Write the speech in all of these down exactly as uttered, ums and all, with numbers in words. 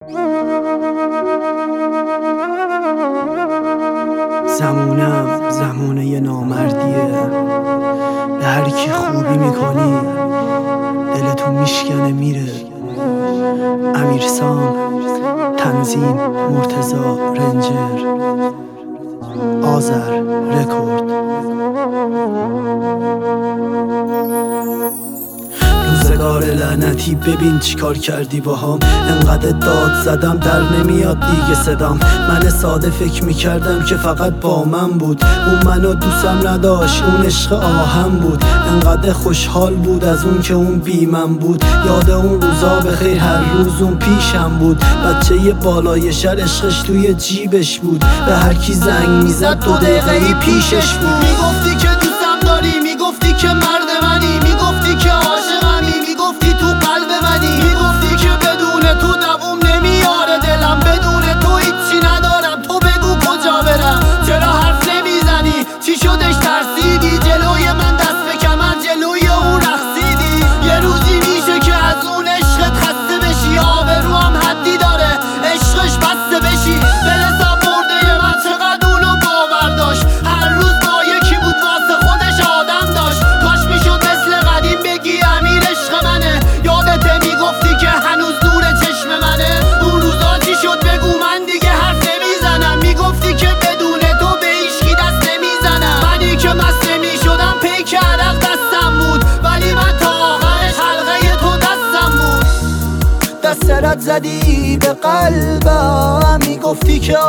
زمونم زمونه یه نامردیه، به هر کی خوبی میکنی دلتو میشکنه میره. امیرسام، تنظیم مرتضا رنجر، آذر رکورد. روزگار لعنتی ببین چی کار کردی باهام، انقدر داد زدم در نمیاد دیگه صدام. من ساده فکر میکردم که فقط با من بود، اون منو دوستم نداشت، اون عشق آهم بود. انقدر خوشحال بود از اون که اون بی من بود، یاد اون روزا به خیر هر روز اون پیشم بود. بچه یه بالای شهر عشقش توی جیبش بود، به هر کی زنگ میزد دو دقیقه ای پیشش بود. میگفتی که دوستم داری، میگفتی که مرد منی، میگفتی که عاشقمی، میگفتی تو قلب منی، میگفتی که بدون تو دووم نمیاره دلم، بدون تو هیچی ندارم، تو بگو کجا برم. چرا حرف نمیزنی؟ چی شدش ترسیدی؟ جلوی من دست به کمر جلوی اون رقصیدی. یه روزی میشه که از اون عشقت خسته بشی، آبروام حدی داره عشقش بسته بشی. دل حساب برده من چقدر اونو باور داشت، هر روز با یکی بود واسه خودش آدم داشت. کاش میشد مثل قدیم بگی امیر عشق منه، یادته میگفتی که هنوز دور چشم منه. اون روزا چی شد بگو من دیگه حرف نمیزنم، میگفتی که بدون تو به هیچکی دست نمیزنم. منی که مست نمیشدم پیک عرق دستم بود، ولی من تا آخرش حلقه تو دستم بود. دست رد زدی به قلبم، میگفتی که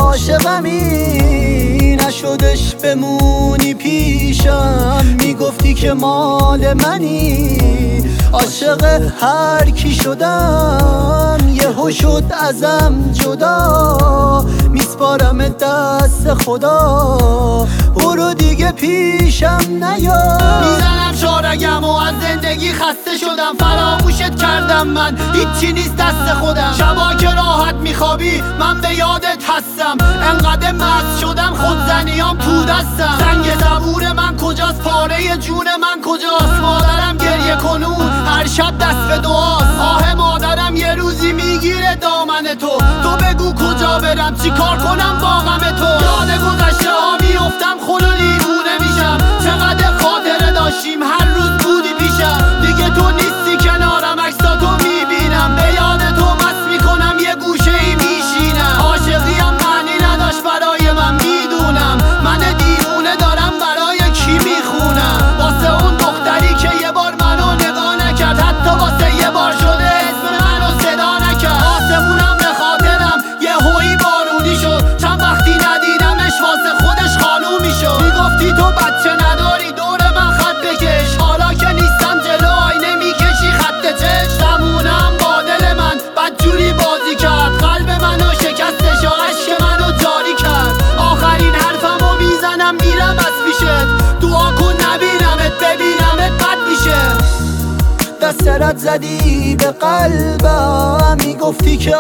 عاشقمی، نشدش بمونی پیشم، میگفتی که مال منی. عاشق هر کی شدم یهو شد ازم جدا، میسپارم دست خدا، برو دیگه پیشم نیا. میزنم شارگم و از زندگی خسته شدم، فراموشت کردم من هیچی نیست دست خودم. شبا که راحت میخوابی من به یادت هستم، انقدر مست شدم خودزنیام تو دستم. زنگ زبور من کجاست؟ پاره جون من کجاست؟ مادرم گریه کنون هر شب دست به دعاست. آه مادرم یه روزی میگیره دامن تو، تو بگو کجا برم چی کار کنم با غم تو. یاد گذشته ها میافتم خون و دیوونه میشم، چقدر خاطره داشتیم هر روز بودی پیشم. دیگه تو نیستی کنارم عکساتو میبینم، به یاد تو مست میکنم یه گوشه ای میشینم. عاشقیم معنی نداشت برای من میدونم، من دیوونه دارم برای کی میخونم. واسه اون دختری که یه بار منو نگاه نکرد، حتی واسه یه بار شده اسم منو صدا نکرد. آسمونم به خاطرم یه هویی بارونی شد، چند وقتی ندیدمش واسه خودش خانومی شد. میگفتی تو بچه نداری دور من خط بکش، حالا که نیستم جلو آینه میکشی خط چش. زمونم با دل من بدجوری بازی کرد، قلب منو شکستش و عشق منو جاری کرد. آخرین حرفمو میزنم میرم از پیشت، دعا کن نبینمت ببینمت بد میشه. دست رد زدی به قلبم، میگفتی که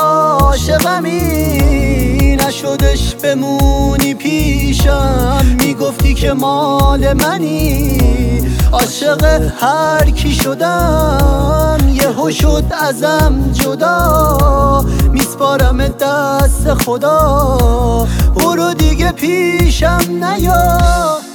عاشقمی، نشدش بمونی پیشم، میگفتی که مال منی. عاشق هر کی شدم یهو شد ازم جدا، میسپارم دست خدا، برو دیگه پیشم نیا.